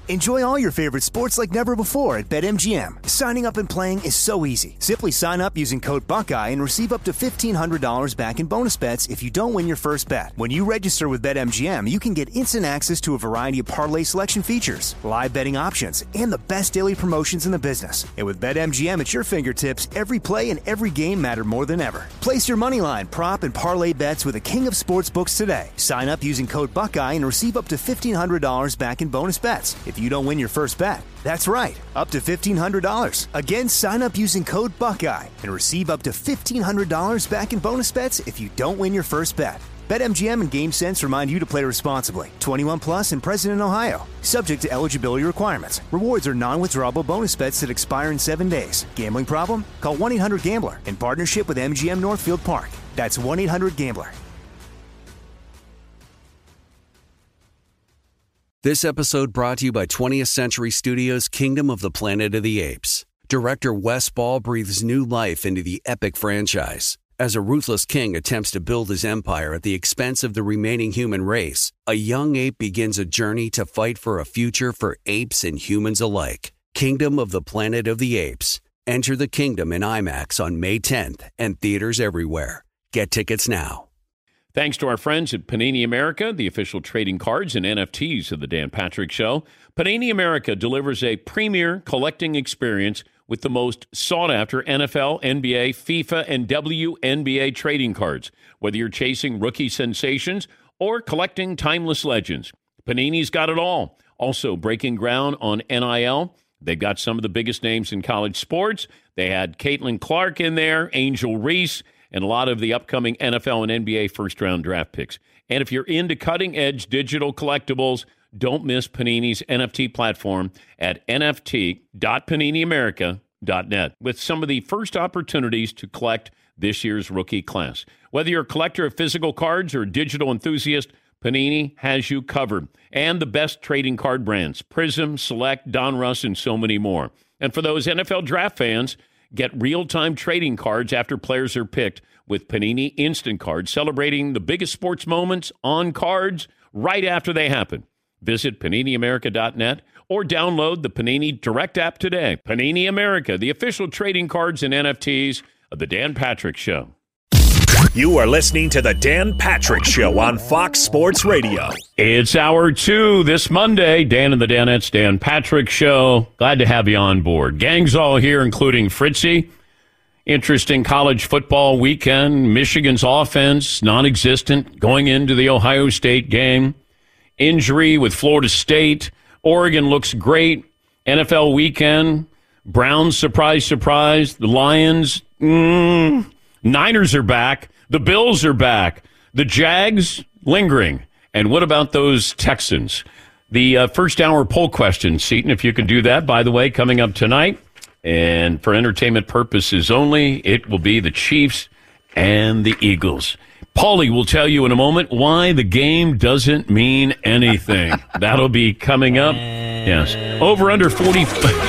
Enjoy all your favorite sports like never before at BetMGM. Signing up and playing is so easy. Simply sign up using code Buckeye and receive up to $1,500 back in bonus bets if you don't win your first bet. When you register with BetMGM, you can get instant access to a variety of parlay selection features, live betting options, and the best daily promotions in the business. And with BetMGM at your fingertips, every play and every game matter more than ever. Place your moneyline, prop, and parlay bets with the king of sportsbooks today. Sign up using code Buckeye and receive up to $1,500 back in bonus bets if you don't win your first bet. That's right, up to $1,500. Again, sign up using code Buckeye and receive up to $1,500 back in bonus bets if you don't win your first bet. BetMGM and GameSense remind you to play responsibly. 21 plus and present in Ohio. Subject to eligibility requirements. Rewards are non-withdrawable bonus bets that expire in 7 days. Gambling problem? Call 1-800-GAMBLER in partnership with MGM Northfield Park. That's 1-800-GAMBLER. This episode brought to you by 20th Century Studios' Kingdom of the Planet of the Apes. Director Wes Ball breathes new life into the epic franchise. As a ruthless king attempts to build his empire at the expense of the remaining human race, a young ape begins a journey to fight for a future for apes and humans alike. Kingdom of the Planet of the Apes. Enter the kingdom in IMAX on May 10th and theaters everywhere. Get tickets now. Thanks to our friends at Panini America, the official trading cards and NFTs of the Dan Patrick Show. Panini America delivers a premier collecting experience with the most sought-after NFL, NBA, FIFA, and WNBA trading cards. Whether you're chasing rookie sensations or collecting timeless legends, Panini's got it all. Also breaking ground on NIL. They've got some of the biggest names in college sports. They had Caitlin Clark in there, Angel Reese, and a lot of the upcoming NFL and NBA first-round draft picks. And if you're into cutting-edge digital collectibles, don't miss Panini's NFT platform at nft.paniniamerica.net with some of the first opportunities to collect this year's rookie class. Whether you're a collector of physical cards or a digital enthusiast, Panini has you covered. And the best trading card brands, Prism, Select, Donruss, and so many more. And for those NFL draft fans, get real-time trading cards after players are picked with Panini Instant Cards, celebrating the biggest sports moments on cards right after they happen. Visit PaniniAmerica.net or download the Panini Direct app today. Panini America, the official trading cards and NFTs of The Dan Patrick Show. You are listening to The Dan Patrick Show on Fox Sports Radio. It's hour 2 this Monday. Dan and the Danettes, Dan Patrick Show. Glad to have you on board. Gang's all here, including Fritzy. Interesting college football weekend. Michigan's offense, non-existent, going into the Ohio State game. Injury with Florida State. Oregon looks great. NFL weekend. Browns, surprise, surprise. The Lions, Niners are back. The Bills are back. The Jags, lingering. And what about those Texans? The first hour poll question, Seton, if you can do that, by the way, coming up tonight. And for entertainment purposes only, it will be the Chiefs and the Eagles. Paulie will tell you in a moment why the game doesn't mean anything. That'll be coming up. Yes. Over under 40.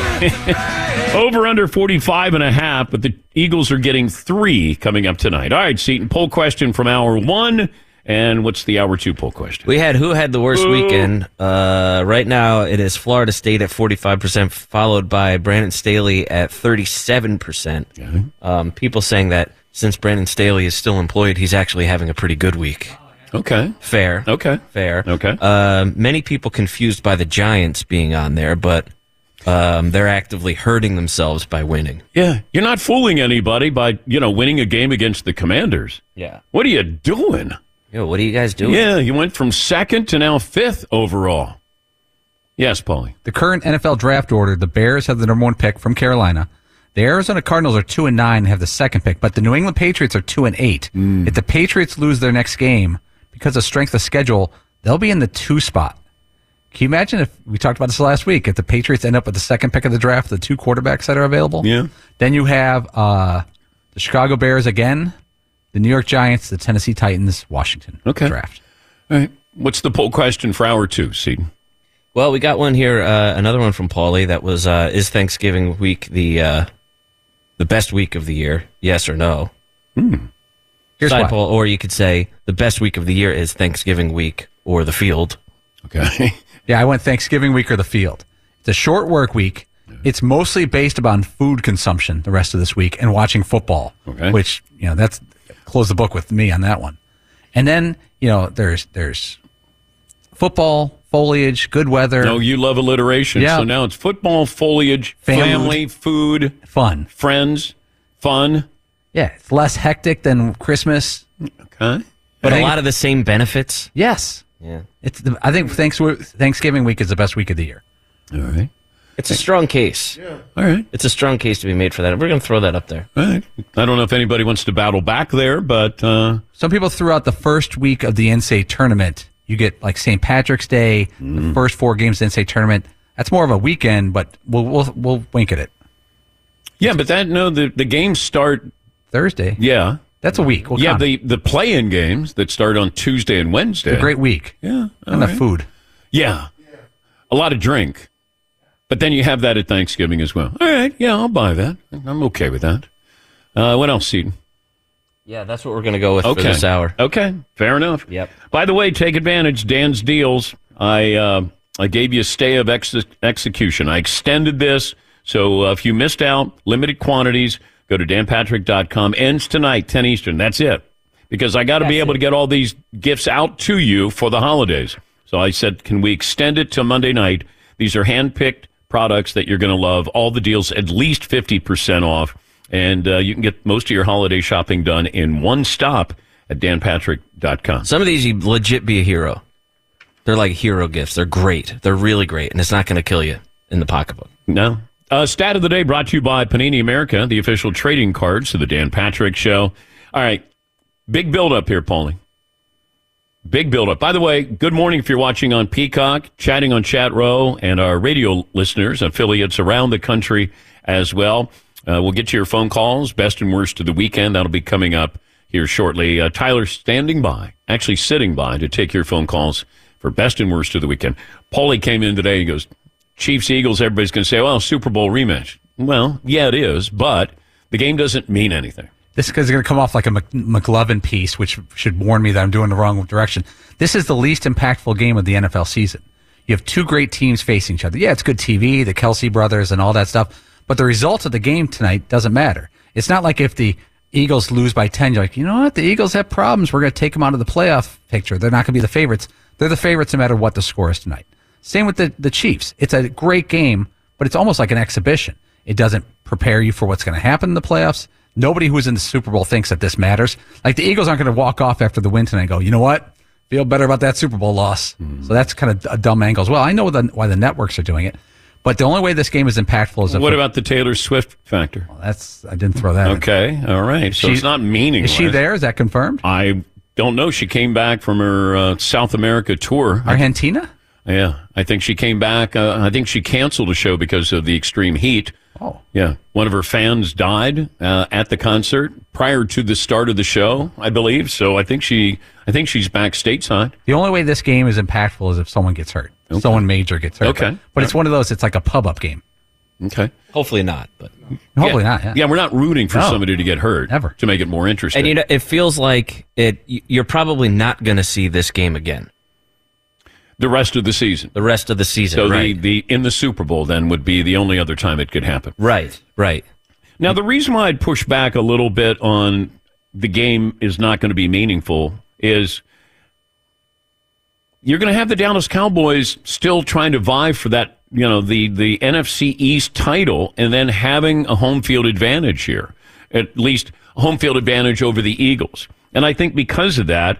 Over under 45.5, but the Eagles are getting 3 coming up tonight. All right, Seton, poll question from hour 1. And what's the hour 2 poll question? We had who had the worst weekend. Right now, it is Florida State at 45%, followed by Brandon Staley at 37%. Okay. People saying that since Brandon Staley is still employed, he's actually having a pretty good week. Okay. Fair. Okay. Fair. Okay. Many people confused by the Giants being on there, but they're actively hurting themselves by winning. Yeah. You're not fooling anybody by, winning a game against the Commanders. Yeah. What are you doing? Yo, what are you guys doing? Yeah, you went from 2nd to now 5th overall. Yes, Paulie. The current NFL draft order, the Bears have the number 1 pick from Carolina. The Arizona Cardinals are 2-9 and have the 2nd pick, but the New England Patriots are 2-8. If the Patriots lose their next game because of strength of schedule, they'll be in the 2 spot. Can you imagine if, we talked about this last week, if the Patriots end up with the 2nd pick of the draft, the 2 quarterbacks that are available? Yeah. Then you have the Chicago Bears again, the New York Giants, the Tennessee Titans, Washington draft. All right. What's the poll question for hour 2, Seton? Well, we got one here, another one from Paulie that was, is Thanksgiving week the best week of the year, yes or no? Here's Side why. poll, or you could say the best week of the year is Thanksgiving week or the field. Okay. Yeah, I went Thanksgiving week or the field. It's a short work week. It's mostly based upon food consumption the rest of this week and watching football, which, that's close the book with me on that one. And then, there's football, foliage, good weather. No, you love alliteration. Yeah. So now it's football, foliage, family, food, fun, friends, fun. Yeah, it's less hectic than Christmas. Okay. But a lot of the same benefits. Yes. Yeah. I think Thanksgiving week is the best week of the year. All right. It's a strong case. Yeah. All right. It's a strong case to be made for that. We're going to throw that up there. All right. I don't know if anybody wants to battle back there, but... Some people threw out the first week of the NCAA tournament. You get like St. Patrick's Day, the first 4 games of the NCAA tournament. That's more of a weekend, but we'll wink at it. Yeah, but the games start... Thursday. Yeah. That's a week. The play-in games that start on Tuesday and Wednesday. It's a great week. Yeah. Enough food. Yeah. A lot of drink. But then you have that at Thanksgiving as well. All right, yeah, I'll buy that. I'm okay with that. What else, Seton? Yeah, that's what we're going to go with for this hour. Okay, fair enough. Yep. By the way, take advantage. Dan's deals. I gave you a stay of execution. I extended this, so if you missed out, limited quantities, go to danpatrick.com. Ends tonight, 10 Eastern. That's it. Because I got to be able to get all these gifts out to you for the holidays. So I said, can we extend it to Monday night? These are hand-picked products that you're going to love. All the deals at least 50% off. And you can get most of your holiday shopping done in one stop at danpatrick.com. Some of these, you legit be a hero. They're like hero gifts. They're great. They're really great. And it's not going to kill you in the pocketbook. No. Stat of the day brought to you by Panini America, the official trading cards of the Dan Patrick Show. All right. Big build-up here, Paulie. Big build-up. By the way, good morning if you're watching on Peacock, chatting on Chat Row, and our radio listeners, affiliates around the country as well. We'll get to your phone calls, best and worst of the weekend. That'll be coming up here shortly. Tyler's standing by, actually sitting by, to take your phone calls for best and worst of the weekend. Paulie came in today. He goes, Chiefs, Eagles, everybody's going to say, well, Super Bowl rematch. Well, yeah, it is, but the game doesn't mean anything. This is going to come off like a McLovin piece, which should warn me that I'm doing the wrong direction. This is the least impactful game of the NFL season. You have 2 great teams facing each other. Yeah, it's good TV, the Kelsey brothers and all that stuff, but the result of the game tonight doesn't matter. It's not like if the Eagles lose by 10, you're like, you know what, the Eagles have problems. We're going to take them out of the playoff picture. They're not going to be the favorites. They're the favorites no matter what the score is tonight. Same with the Chiefs. It's a great game, but it's almost like an exhibition. It doesn't prepare you for what's going to happen in the playoffs. Nobody who's in the Super Bowl thinks that this matters. Like the Eagles aren't going to walk off after the win tonight and go, you know what? Feel better about that Super Bowl loss. So that's kind of a dumb angle as well. I know why the networks are doing it, but the only way this game is impactful is if... What about the Taylor Swift factor? Well, I didn't throw that in. Okay, all right. So it's not meaningless. Is she there? Is that confirmed? I don't know. She came back from her South America tour. Argentina? Yeah, I think she came back. I think she canceled a show because of the extreme heat. Oh. Yeah. One of her fans died at the concert prior to the start of the show, I believe. So I think she's back stateside. The only way this game is impactful is if someone gets hurt. Okay. Someone major gets hurt. Okay. But it's one of those, it's like a pub-up game. Okay. Hopefully not. But Hopefully not, yeah. Yeah, we're not rooting for somebody to get hurt. Never. To make it more interesting. And it feels like you're probably not going to see this game again. The rest of the season. The rest of the season, so right. the in the Super Bowl then would be the only other time it could happen. Right. Now, the reason why I'd push back a little bit on the game is not going to be meaningful is you're going to have the Dallas Cowboys still trying to vie for that, the NFC East title and then having a home field advantage here, at least a home field advantage over the Eagles. And I think because of that,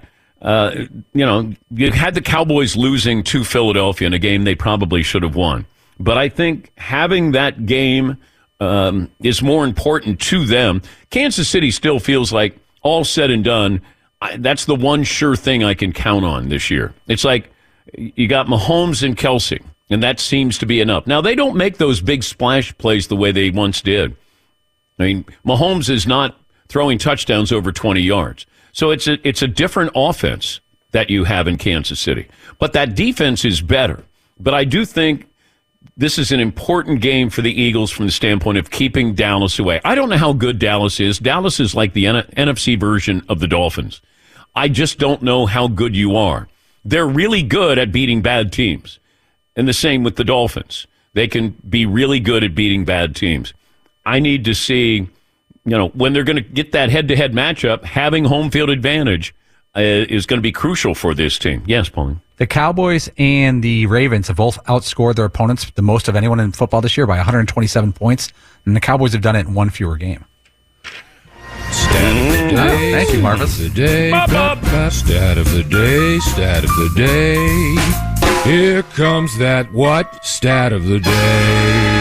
you had the Cowboys losing to Philadelphia in a game they probably should have won. But I think having that game is more important to them. Kansas City still feels like, all said and done, that's the one sure thing I can count on this year. It's like you got Mahomes and Kelsey, and that seems to be enough. Now, they don't make those big splash plays the way they once did. I mean, Mahomes is not throwing touchdowns over 20 yards. So it's a different offense that you have in Kansas City. But that defense is better. But I do think this is an important game for the Eagles from the standpoint of keeping Dallas away. I don't know how good Dallas is. Dallas is like the NFC version of the Dolphins. I just don't know how good you are. They're really good at beating bad teams. And the same with the Dolphins. They can be really good at beating bad teams. I need to see, when they're going to get that head-to-head matchup, having home field advantage is going to be crucial for this team. Yes, Pauline. The Cowboys and the Ravens have both outscored their opponents the most of anyone in football this year by 127 points, and the Cowboys have done it in one fewer game. Stat of the day. Thank you, Marvis. Stat of the day. Stat of the day. Stat of the day. Here comes that what? Stat of the day.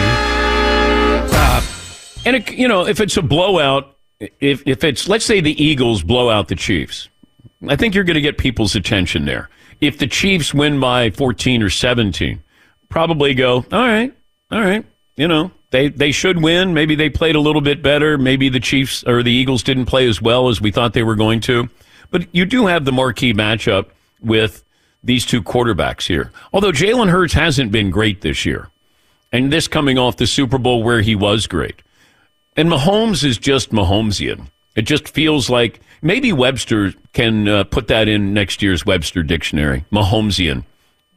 And if it's a blowout, if it's, let's say the Eagles blow out the Chiefs, I think you're going to get people's attention there. If the Chiefs win by 14 or 17, probably go, all right. They should win. Maybe they played a little bit better. Maybe the Chiefs or the Eagles didn't play as well as we thought they were going to. But you do have the marquee matchup with these two quarterbacks here. Although Jalen Hurts hasn't been great this year. And this coming off the Super Bowl where he was great. And Mahomes is just Mahomesian. It just feels like maybe Webster can put that in next year's Webster dictionary, Mahomesian.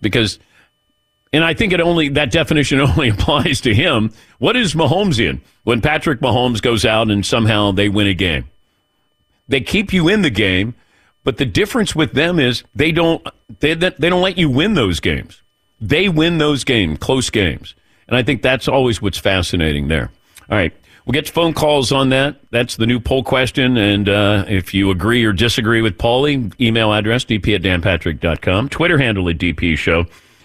And I think that definition only applies to him. What is Mahomesian? When Patrick Mahomes goes out and somehow they win a game. They keep you in the game, but the difference with them is they don't let you win those games. They win those games, close games. And I think that's always what's fascinating there. All right. We'll get phone calls on that. That's the new poll question. And if you agree or disagree with Paulie, email address dp@danpatrick.com. Twitter handle at DP Show.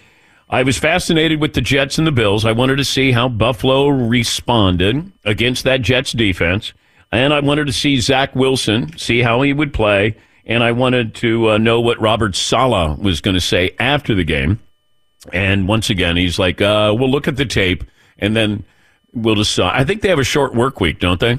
I was fascinated with the Jets and the Bills. I wanted to see how Buffalo responded against that Jets defense. And I wanted to see Zach Wilson, see how he would play. And I wanted to know what Robert Saleh was going to say after the game. And once again, he's like, we'll look at the tape and then we'll decide. I think they have a short work week, don't they?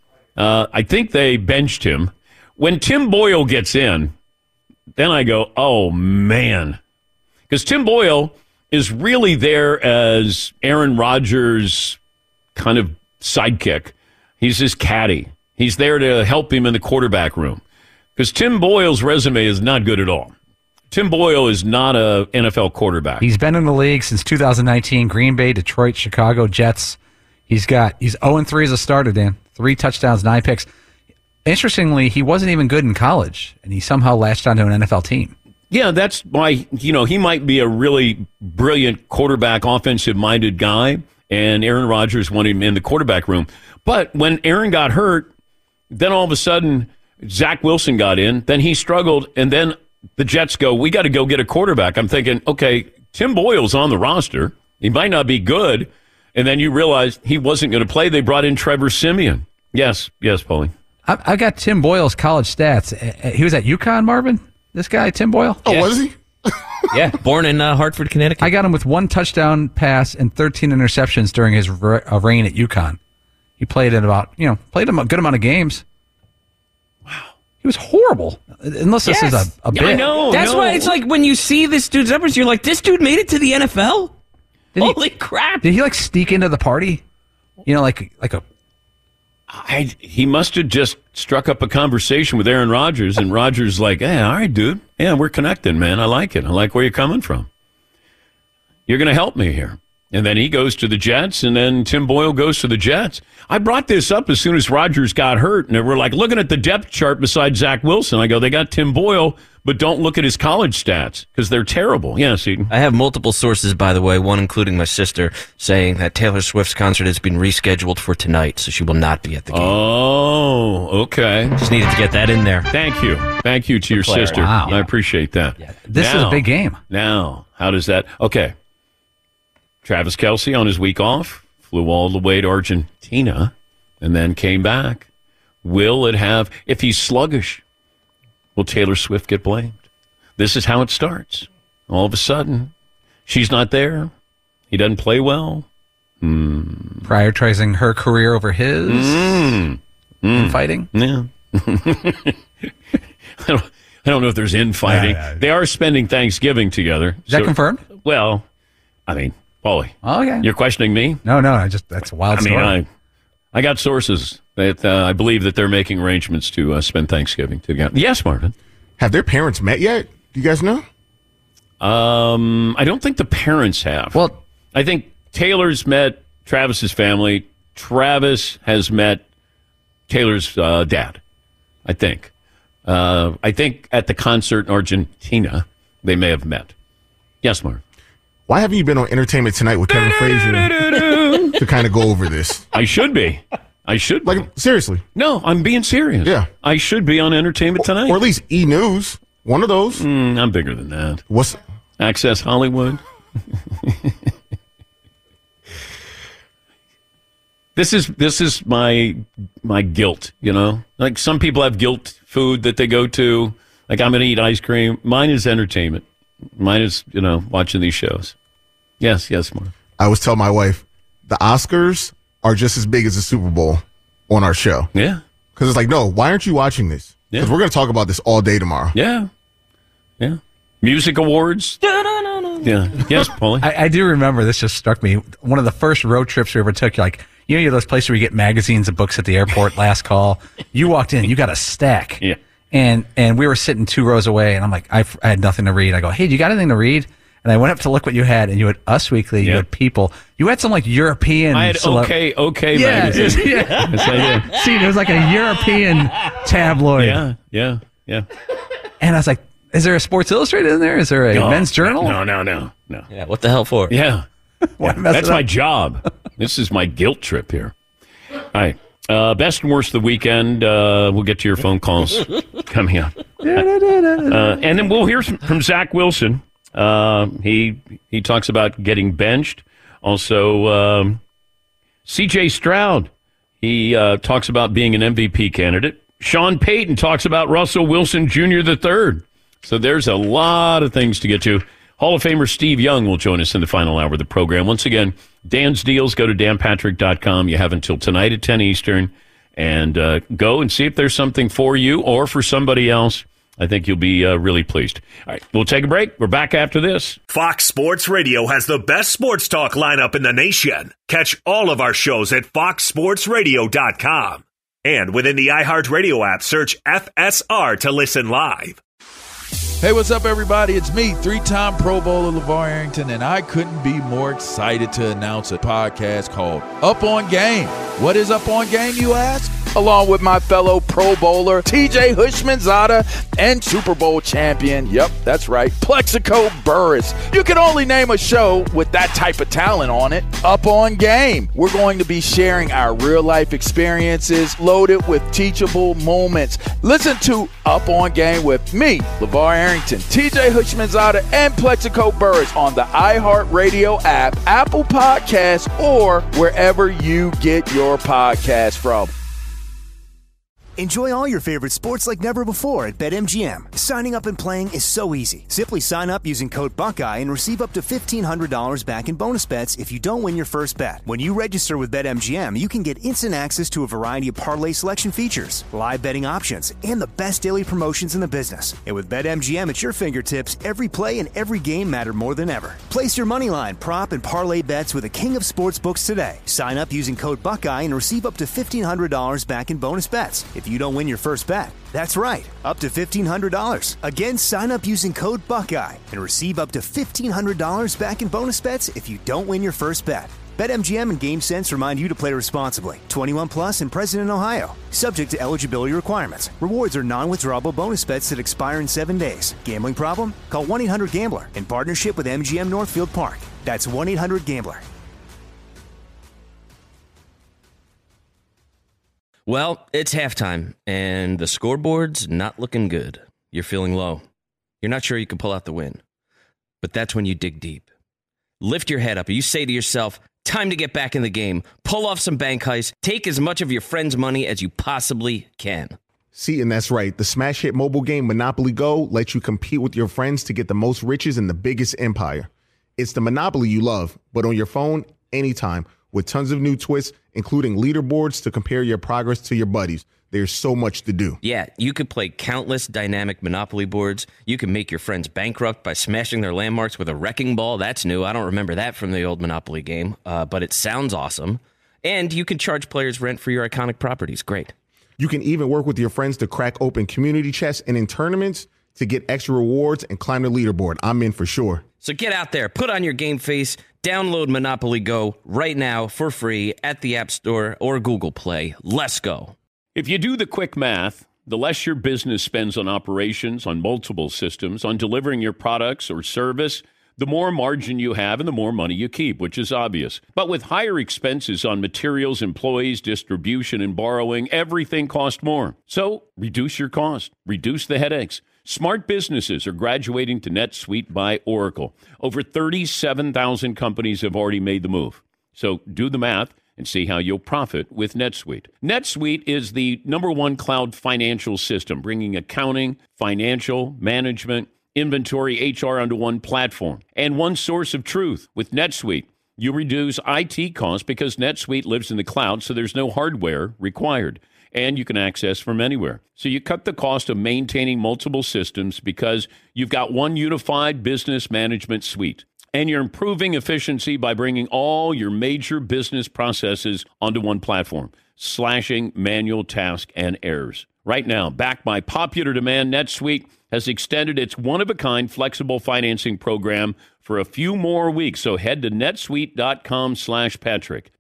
I think they benched him. When Tim Boyle gets in, then I go, oh, man. Because Tim Boyle is really there as Aaron Rodgers' kind of sidekick. He's his caddy. He's there to help him in the quarterback room. Because Tim Boyle's resume is not good at all. Tim Boyle is not an NFL quarterback. He's been in the league since 2019, Green Bay, Detroit, Chicago, Jets. He's 0-3 as a starter, Dan. 3 touchdowns, 9 picks. Interestingly, he wasn't even good in college, and he somehow latched onto an NFL team. Yeah, that's why, he might be a really brilliant quarterback, offensive-minded guy, and Aaron Rodgers wanted him in the quarterback room. But when Aaron got hurt, then all of a sudden, Zach Wilson got in, then he struggled, and then the Jets go, we got to go get a quarterback. I'm thinking, okay, Tim Boyle's on the roster. He might not be good. And then you realize he wasn't going to play. They brought in Trevor Siemian. Yes, Paulie. I got Tim Boyle's college stats. He was at UConn, Marvin? This guy, Tim Boyle? Oh, was he? Yeah, born in Hartford, Connecticut. I got him with 1 touchdown pass and 13 interceptions during his reign at UConn. He played a good amount of games. Wow. He was horrible. Unless this is a bit. I know. That's why it's like when you see this dude's numbers, you're like, this dude made it to the NFL? Holy crap. Did he sneak into the party? He must have just struck up a conversation with Aaron Rodgers, and Rodgers like, hey, all right, dude. Yeah, we're connected, man. I like it. I like where you're coming from. You're going to help me here. And then he goes to the Jets, and then Tim Boyle goes to the Jets. I brought this up as soon as Rodgers got hurt, and we're like looking at the depth chart beside Zach Wilson. I go, they got Tim Boyle, but don't look at his college stats because they're terrible. Yes, Eden. I have multiple sources, by the way, one including my sister, saying that Taylor Swift's concert has been rescheduled for tonight, so she will not be at the game. Oh, okay. Just needed to get that in there. Thank you. Thank you to your sister. Wow. I appreciate that. Yeah. This is a big game. Now, how does that... Okay. Travis Kelce on his week off, flew all the way to Argentina, and then came back. Will it have... If he's sluggish, will Taylor Swift get blamed? This is how it starts. All of a sudden, she's not there. He doesn't play well. Prioritizing her career over his in fighting? Yeah. I don't know if there's infighting. Yeah. They are spending Thanksgiving together. Is that confirmed? Well, I mean, Paulie. Oh, yeah. You're questioning me? No, that's a wild story. I got sources that I believe that they're making arrangements to spend Thanksgiving together. Yes, Marvin. Have their parents met yet? Do you guys know? I don't think the parents have. Well, I think Taylor's met Travis's family. Travis has met Taylor's dad, I think. I think at the concert in Argentina, they may have met. Yes, Mark. Why haven't you been on Entertainment Tonight with Kevin Frazier to kind of go over this? I should be. Like, seriously. No, I'm being serious. Yeah. I should be on Entertainment Tonight. Or at least E! News. One of those. I'm bigger than that. What's Access Hollywood. This is my guilt, you know? Like some people have guilt food that they go to. Like I'm going to eat ice cream. Mine is entertainment. Mine is, watching these shows. Yes, Mark. I always tell my wife, the Oscars are just as big as the Super Bowl on our show. Yeah. Because it's like, no, why aren't you watching this? Because we're going to talk about this all day tomorrow. Yeah. Music awards. Yeah. Yes, Paulie. I do remember, this just struck me. One of the first road trips we ever took, you're like, you're those places where you get magazines and books at the airport, last call. You walked in, you got a stack. Yeah. And we were sitting 2 rows away, and I'm like, I had nothing to read. I go, hey, do you got anything to read? And I went up to look what you had, and you had Us Weekly, you had People. You had some like European. I had OK magazine. Yeah. Yes, I did. See, there was like a European tabloid. Yeah. And I was like, is there a Sports Illustrated in there? Is there a Men's Journal? No. Yeah, what the hell for? Yeah. That's my up? job. This is my guilt trip here. All right. Best and worst of the weekend. We'll get to your phone calls coming up. And then we'll hear from Zach Wilson. He talks about getting benched. Also, C.J. Stroud. He talks about being an MVP candidate. Sean Payton talks about Russell Wilson Jr. III. So there's a lot of things to get to. Hall of Famer Steve Young will join us in the final hour of the program. Once again, Dan's Deals. Go to danpatrick.com. You have until tonight at 10 Eastern. And go and see if there's something for you or for somebody else. I think you'll be really pleased. All right, we'll take a break. We're back after this. Fox Sports Radio has the best sports talk lineup in the nation. Catch all of our shows at foxsportsradio.com. And within the iHeartRadio app, search FSR to listen live. Hey, what's up, everybody? It's me, 3-time Pro Bowler LeVar Arrington, and I couldn't be more excited to announce a podcast called Up On Game. What is Up On Game, you ask? Along with my fellow Pro Bowler, TJ Hushmanzada, and Super Bowl champion, yep, that's right, Plexico Burris. You can only name a show with that type of talent on it. Up On Game. We're going to be sharing our real-life experiences loaded with teachable moments. Listen to Up On Game with me, LeVar Arrington, TJ Hushmanzada, and Plexico Burris on the iHeartRadio app, Apple Podcasts, or wherever you get your podcast from. Enjoy all your favorite sports like never before at BetMGM. Signing up and playing is so easy. Simply sign up using code Buckeye and receive up to $1,500 back in bonus bets if you don't win your first bet. When you register with BetMGM, you can get instant access to a variety of parlay selection features, live betting options, and the best daily promotions in the business. And with BetMGM at your fingertips, every play and every game matter more than ever. Place your moneyline, prop, and parlay bets with the king of sportsbooks today. Sign up using code Buckeye and receive up to $1,500 back in bonus bets if you don't win your first bet. That's right, up to $1,500. Again, sign up using code Buckeye and receive up to $1,500 back in bonus bets if you don't win your first bet. BetMGM and GameSense remind you to play responsibly. 21 plus and present in Ohio. Subject to eligibility requirements. Rewards are non-withdrawable bonus bets that expire in 7 days. Gambling problem? Call 1-800-GAMBLER in partnership with MGM Northfield Park. That's 1-800-GAMBLER. Well, it's halftime, and the scoreboard's not looking good. You're feeling low. You're not sure you can pull out the win. But that's when you dig deep. Lift your head up, and you say to yourself, time to get back in the game. Pull off some bank heists. Take as much of your friend's money as you possibly can. See, and that's right. The smash hit mobile game Monopoly Go lets you compete with your friends to get the most riches in the biggest empire. It's the Monopoly you love, but on your phone, anytime, with tons of new twists, including leaderboards to compare your progress to your buddies. There's so much to do. Yeah, you could play countless dynamic Monopoly boards. You can make your friends bankrupt by smashing their landmarks with a wrecking ball. That's new. I don't remember that from the old Monopoly game, but it sounds awesome. And you can charge players rent for your iconic properties. Great. You can even work with your friends to crack open community chests, and in tournaments, to get extra rewards and climb the leaderboard. I'm in for sure. So get out there, put on your game face, download Monopoly Go right now for free at the App Store or Google Play. Let's go. If you do the quick math, the less your business spends on operations, on multiple systems, on delivering your products or service, the more margin you have and the more money you keep, which is obvious. But with higher expenses on materials, employees, distribution, and borrowing, everything costs more. So reduce your cost, reduce the headaches. Smart businesses are graduating to NetSuite by Oracle. Over 37,000 companies have already made the move. So do the math and see how you'll profit with NetSuite. NetSuite is the #1 cloud financial system, bringing accounting, financial, management, inventory, HR onto one platform and one source of truth. With NetSuite, you reduce IT costs because NetSuite lives in the cloud, so there's no hardware required, and you can access from anywhere. So you cut the cost of maintaining multiple systems because you've got one unified business management suite. And you're improving efficiency by bringing all your major business processes onto one platform, slashing manual tasks and errors. Right now, backed by popular demand, NetSuite has extended its one-of-a-kind flexible financing program for a few more weeks. So head to netsuite.com/Patrick.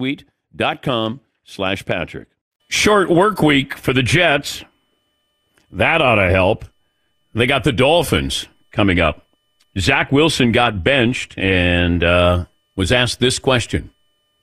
netsuite.com/Patrick. Short work week for the Jets. That ought to help. They got the Dolphins coming up. Zach Wilson got benched and was asked this question.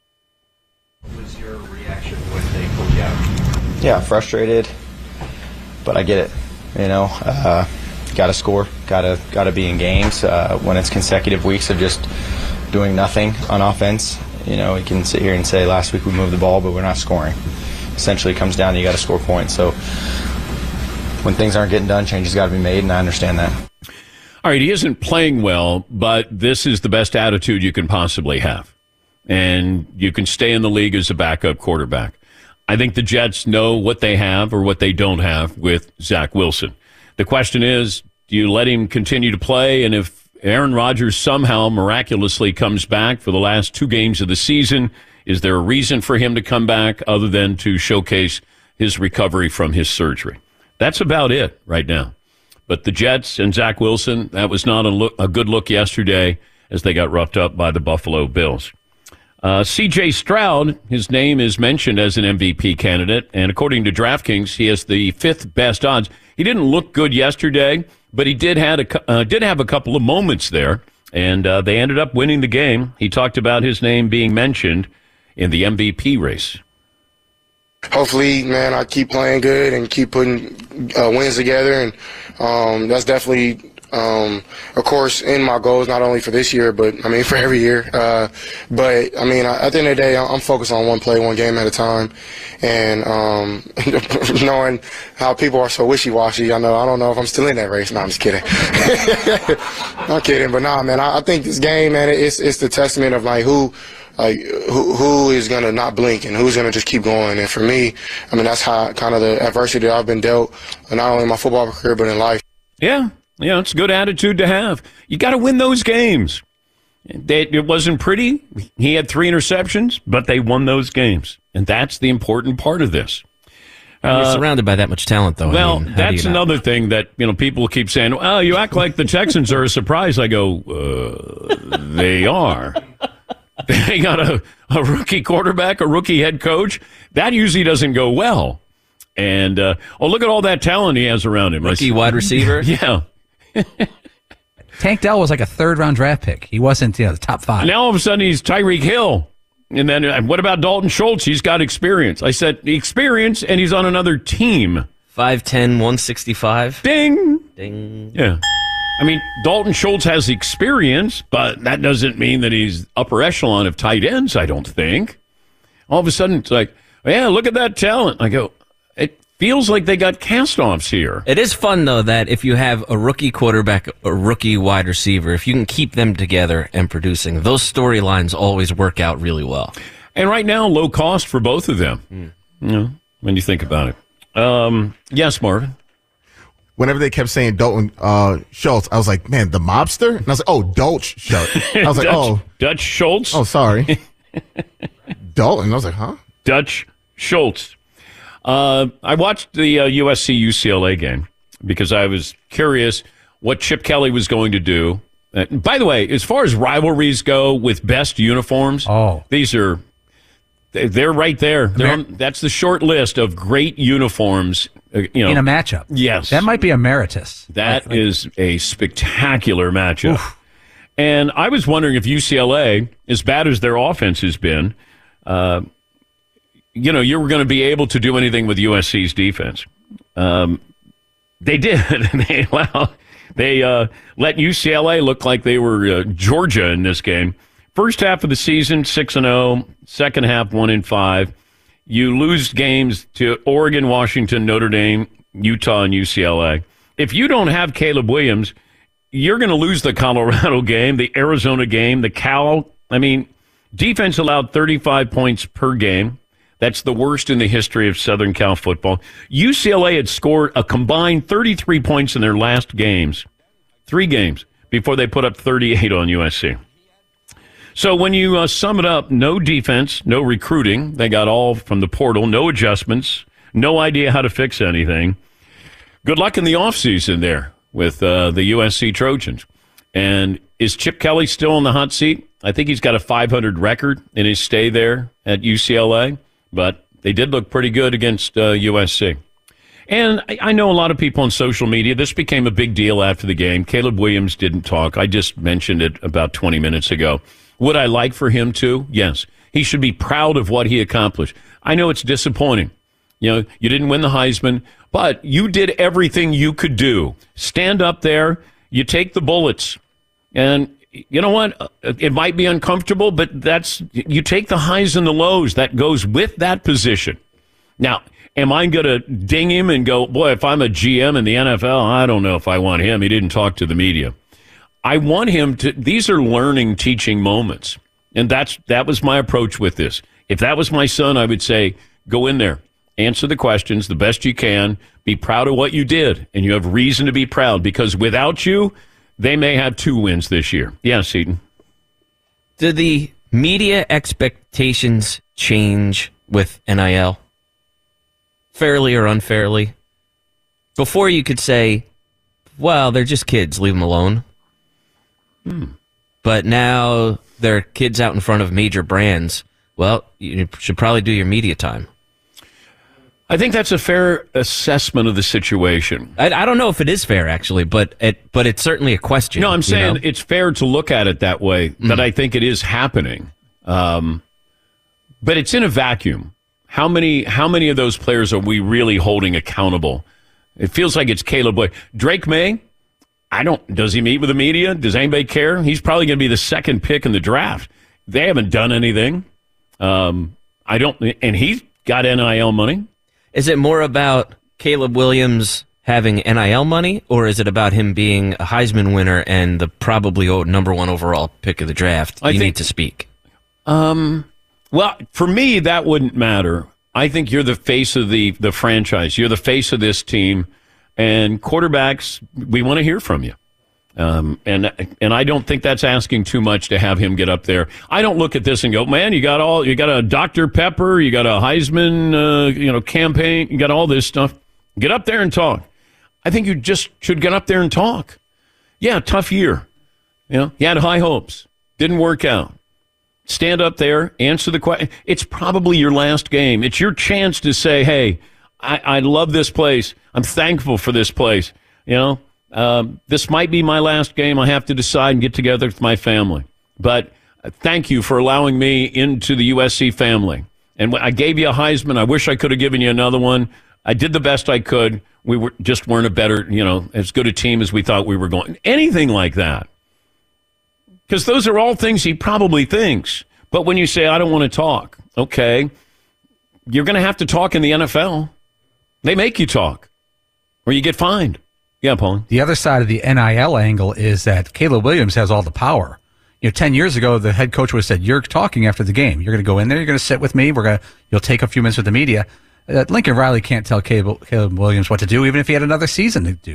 What was your reaction when they pulled you out? Yeah, frustrated, but I get it. You know, got to score, got to be in games. When it's consecutive weeks of just doing nothing on offense, you know, we can sit here and say last week we moved the ball, but we're not scoring. Essentially, it comes down to you got to score points. So when things aren't getting done, changes got to be made, and I understand that. All right, he isn't playing well, but this is the best attitude you can possibly have. And you can stay in the league as a backup quarterback. I think the Jets know what they have or what they don't have with Zach Wilson. The question is, do you let him continue to play? And if Aaron Rodgers somehow miraculously comes back for the last 2 games of the season, is there a reason for him to come back other than to showcase his recovery from his surgery? That's about it right now. But the Jets and Zach Wilson, that was not a good look yesterday as they got roughed up by the Buffalo Bills. C.J. Stroud, his name is mentioned as an MVP candidate, and according to DraftKings, he has the 5th best odds. He didn't look good yesterday, but he did have a couple of moments there, and they ended up winning the game. He talked about his name being mentioned in the MVP race. Hopefully, man, I keep playing good and keep putting wins together, and that's definitely, of course, in my goals, not only for this year, but, I mean, for every year. But, I mean, at the end of the day, I'm focused on one play, one game at a time, and knowing how people are so wishy-washy, I don't know if I'm still in that race. No, I'm just kidding. I'm kidding, but nah, man, I think this game, man, it's the testament of, like, who is going to not blink and who's going to just keep going. And for me, I mean, that's how kind of the adversity that I've been dealt, not only in my football career, but in life. Yeah, it's a good attitude to have. You got to win those games. It wasn't pretty. He had 3 interceptions, but they won those games. And that's the important part of this. You're surrounded by that much talent, though. Well, I mean, that's another thing that people keep saying, well, you act like the Texans are a surprise. I go, they are. They got a rookie quarterback, a rookie head coach. That usually doesn't go well. And, look at all that talent he has around him. Rookie wide receiver? Yeah. Tank Dell was like a 3rd-round draft pick. He wasn't, the top 5. Now all of a sudden he's Tyreek Hill. And then what about Dalton Schultz? He's got experience. I said experience, and he's on another team. 5'10", 165. Ding. Ding. Yeah. I mean, Dalton Schultz has experience, but that doesn't mean that he's upper echelon of tight ends, I don't think. All of a sudden, it's like, yeah, look at that talent. I go, it feels like they got cast-offs here. It is fun, though, that if you have a rookie quarterback, a rookie wide receiver, if you can keep them together and producing, those storylines always work out really well. And right now, low cost for both of them, when you think about it. Yes, Marvin? Whenever they kept saying Dalton Schultz, I was like, man, the mobster? And I was like, oh, Dolch Schultz. I was like, Dutch Schultz? Oh, sorry. Dalton. I was like, huh? Dutch Schultz. I watched the USC-UCLA game, because I was curious what Chip Kelly was going to do. By the way, as far as rivalries go with best uniforms, they're right there. That's the short list of great uniforms. In a matchup. Yes. That might be emeritus. That is a spectacular matchup. Oof. And I was wondering if UCLA, as bad as their offense has been, you were going to be able to do anything with USC's defense. They did. They let UCLA look like they were Georgia in this game. First half of the season, 6-0. Second half, 1-5. You lose games to Oregon, Washington, Notre Dame, Utah, and UCLA. If you don't have Caleb Williams, you're going to lose the Colorado game, the Arizona game, the Cal. I mean, defense allowed 35 points per game. That's the worst in the history of Southern Cal football. UCLA had scored a combined 33 points in their last games, 3 games, before they put up 38 on USC. So when you sum it up, no defense, no recruiting. They got all from the portal, no adjustments, no idea how to fix anything. Good luck in the offseason there with the USC Trojans. And is Chip Kelly still in the hot seat? I think he's got a 500 record in his stay there at UCLA, but they did look pretty good against USC. And I know a lot of people on social media, this became a big deal after the game. Caleb Williams didn't talk. I just mentioned it about 20 minutes ago. Would I like for him to? Yes. He should be proud of what he accomplished. I know it's disappointing. You didn't win the Heisman, but you did everything you could do. Stand up there, you take the bullets. And you know what? It might be uncomfortable, but you take the highs and the lows. That goes with that position. Now, am I going to ding him and go, boy, if I'm a GM in the NFL, I don't know if I want him. He didn't talk to the media. I want him to, these are learning, teaching moments. And that was my approach with this. If that was my son, I would say, go in there, answer the questions the best you can, be proud of what you did. And you have reason to be proud because without you, they may have 2 wins this year. Yeah, Seton. Do the media expectations change with NIL? Fairly or unfairly? Before you could say, well, they're just kids, leave them alone. But now they're kids out in front of major brands. Well, you should probably do your media time. I think that's a fair assessment of the situation. I don't know if it is fair, actually, but it's certainly a question. No, I'm saying it's fair to look at it that way, that I think it is happening. But it's in a vacuum. How many of those players are we really holding accountable? It feels like it's Caleb Boyd. Drake May, does he meet with the media? Does anybody care? He's probably going to be the 2nd pick in the draft. They haven't done anything. And he's got NIL money. Is it more about Caleb Williams having NIL money, or is it about him being a Heisman winner and the probably number 1 overall pick of the draft? You need to speak. Well, for me, that wouldn't matter. I think you're the face of the franchise. You're the face of this team. And quarterbacks, we want to hear from you. And I don't think that's asking too much to have him get up there. I don't look at this and go, man, you got a Dr. Pepper, you got a Heisman, campaign, you got all this stuff. Get up there and talk. I think you just should get up there and talk. Yeah, tough year. You had high hopes. Didn't work out. Stand up there, answer the question. It's probably your last game. It's your chance to say, hey, I love this place. I'm thankful for this place. This might be my last game. I have to decide and get together with my family. But thank you for allowing me into the USC family. And I gave you a Heisman. I wish I could have given you another one. I did the best I could. We weren't a better, as good a team as we thought we were going. Anything like that. Because those are all things he probably thinks. But when you say, I don't want to talk, okay, you're going to have to talk in the NFL. They make you talk, or you get fined. Yeah, Paul. The other side of the NIL angle is that Caleb Williams has all the power. 10 years ago, the head coach would have said, you're talking after the game. You're going to go in there. You're going to sit with me. You'll take a few minutes with the media. Lincoln Riley can't tell Caleb Williams what to do, even if he had another season to do.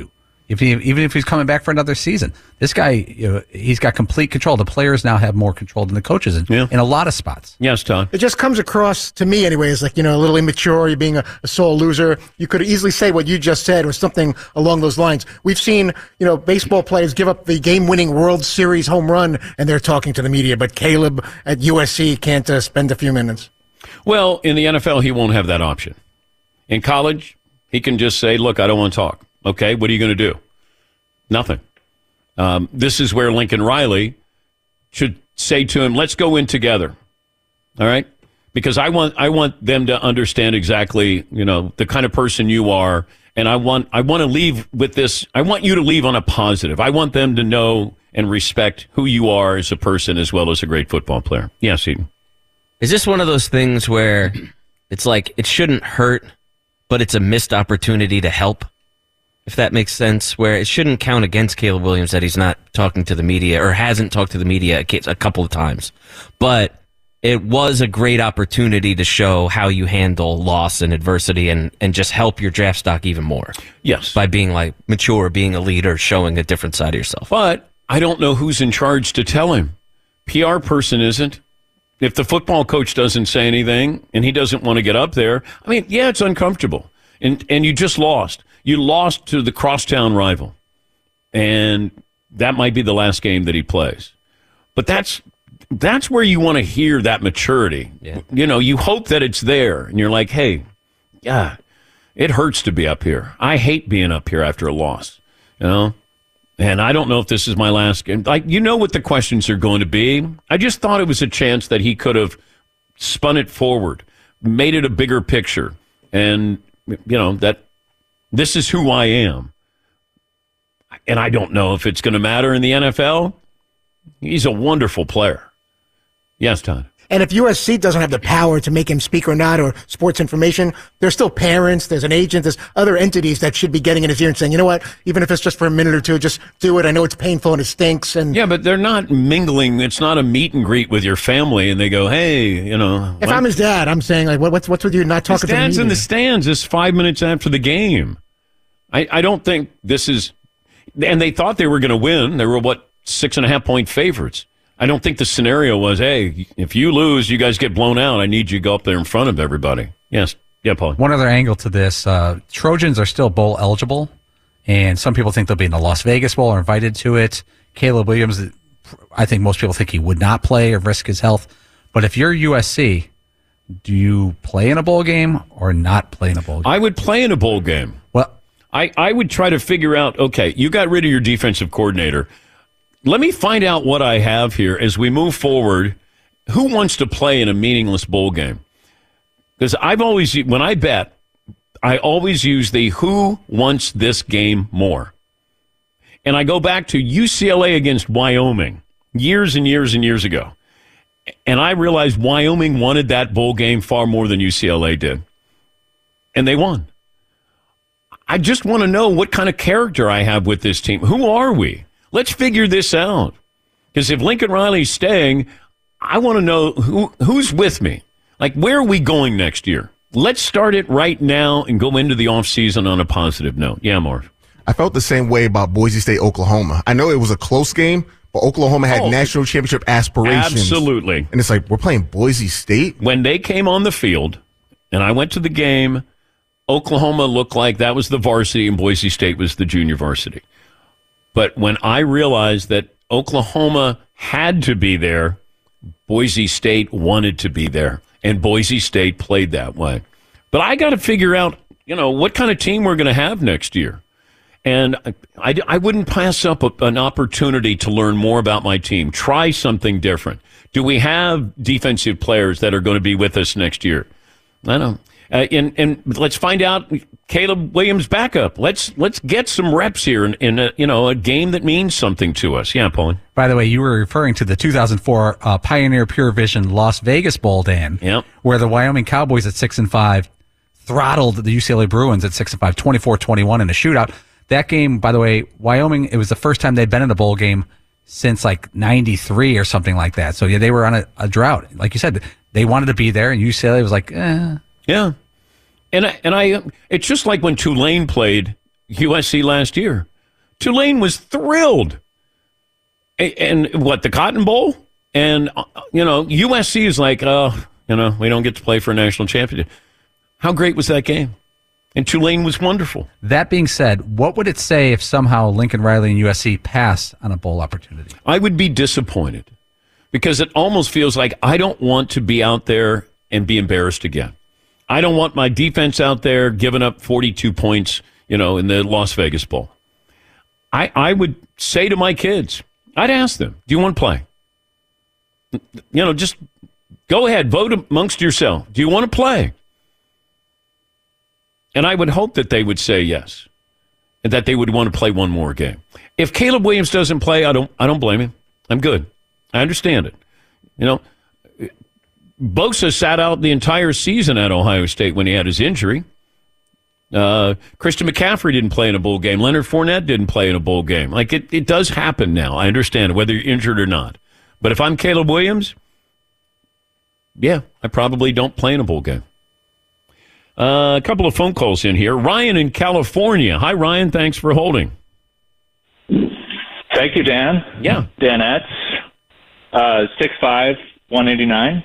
even if he's coming back for another season. This guy, he's got complete control. The players now have more control than the coaches in a lot of spots. Yes, Todd. It just comes across to me anyway as like, a little immature. You're being a sore loser. You could easily say what you just said was something along those lines. We've seen, baseball players give up the game-winning World Series home run and they're talking to the media, but Caleb at USC can't spend a few minutes. Well, in the NFL, he won't have that option. In college, he can just say, look, I don't want to talk. Okay, what are you going to do? Nothing. This is where Lincoln Riley should say to him, let's go in together. All right? Because I want them to understand exactly, the kind of person you are, and I want to leave with this. I want you to leave on a positive. I want them to know and respect who you are as a person as well as a great football player. Yes, Eden. Is this one of those things where it's like it shouldn't hurt, but it's a missed opportunity to help? If that makes sense, where it shouldn't count against Caleb Williams that he's not talking to the media or hasn't talked to the media a couple of times. But it was a great opportunity to show how you handle loss and adversity and just help your draft stock even more. Yes. By being like mature, being a leader, showing a different side of yourself. But I don't know who's in charge to tell him. PR person isn't. If the football coach doesn't say anything and he doesn't want to get up there, it's uncomfortable. And you just lost. You lost to the crosstown rival, and that might be the last game that he plays. But that's where you want to hear that maturity. Yeah. You hope that it's there, and you're like, hey, yeah, it hurts to be up here. I hate being up here after a loss, and I don't know if this is my last game. Like, what the questions are going to be. I just thought it was a chance that he could have spun it forward, made it a bigger picture, and, that this is who I am. And I don't know if it's going to matter in the NFL. He's a wonderful player. Yes, Todd. And if USC doesn't have the power to make him speak or not, or sports information, there's still parents, there's an agent, there's other entities that should be getting in his ear and saying, you know what, even if it's just for a minute or two, just do it. I know it's painful and it stinks. And yeah, but they're not mingling. It's not a meet and greet with your family, and they go, hey, If I'm his dad, I'm saying, like, what's with you not talking to the media? His dad's in the stands just 5 minutes after the game. I don't think this is, and they thought they were going to win. They were, 6.5-point favorites. I don't think the scenario was, hey, if you lose, you guys get blown out. I need you to go up there in front of everybody. Yes. Yeah, Paul. One other angle to this, Trojans are still bowl eligible, and some people think they'll be in the Las Vegas Bowl or invited to it. Caleb Williams, I think most people think he would not play or risk his health. But if you're USC, do you play in a bowl game or not play in a bowl game? I would play in a bowl game. Well, I would try to figure out, okay, you got rid of your defensive coordinator. Let me find out what I have here as we move forward. Who wants to play in a meaningless bowl game? Because when I bet, I always use the who wants this game more. And I go back to UCLA against Wyoming years and years and years ago. And I realized Wyoming wanted that bowl game far more than UCLA did. And they won. I just want to know what kind of character I have with this team. Who are we? Let's figure this out. Because if Lincoln Riley's staying, I want to know who's with me. Like, where are we going next year? Let's start it right now and go into the offseason on a positive note. Yeah, Marv. I felt the same way about Boise State, Oklahoma. I know it was a close game, but Oklahoma had national championship aspirations. Absolutely. And it's like, we're playing Boise State? When they came on the field, and I went to the game, Oklahoma looked like that was the varsity and Boise State was the junior varsity. But when I realized that Oklahoma had to be there, Boise State wanted to be there, and Boise State played that way. But I got to figure out, what kind of team we're going to have next year. And I wouldn't pass up an opportunity to learn more about my team. Try something different. Do we have defensive players that are going to be with us next year? I don't know. And let's find out Caleb Williams' backup. Let's get some reps here in a game that means something to us. Yeah, Paul. By the way, you were referring to the 2004 Pioneer Pure Vision Las Vegas Bowl, Dan. Yep. Where the Wyoming Cowboys at 6-5 throttled the UCLA Bruins at 6-5, 24-21 in a shootout. That game, by the way, Wyoming, it was the first time they'd been in a bowl game since like 93 or something like that. So yeah, they were on a drought. Like you said, they wanted to be there, and UCLA was like, Yeah. And I it's just like when Tulane played USC last year. Tulane was thrilled. And what, the Cotton Bowl? And, USC is like, we don't get to play for a national championship. How great was that game? And Tulane was wonderful. That being said, what would it say if somehow Lincoln Riley and USC pass on a bowl opportunity? I would be disappointed because it almost feels like I don't want to be out there and be embarrassed again. I don't want my defense out there giving up 42 points, in the Las Vegas Bowl. I would say to my kids, I'd ask them, do you want to play? Just go ahead, vote amongst yourself. Do you want to play? And I would hope that they would say yes, and that they would want to play one more game. If Caleb Williams doesn't play, I don't blame him. I'm good. I understand it. Bosa sat out the entire season at Ohio State when he had his injury. Christian McCaffrey didn't play in a bowl game. Leonard Fournette didn't play in a bowl game. Like, it does happen now. I understand it, whether you're injured or not. But if I'm Caleb Williams, yeah, I probably don't play in a bowl game. A couple of phone calls in here. Ryan in California. Hi, Ryan. Thanks for holding. Thank you, Dan. Yeah. Danettes. 6'5", 189.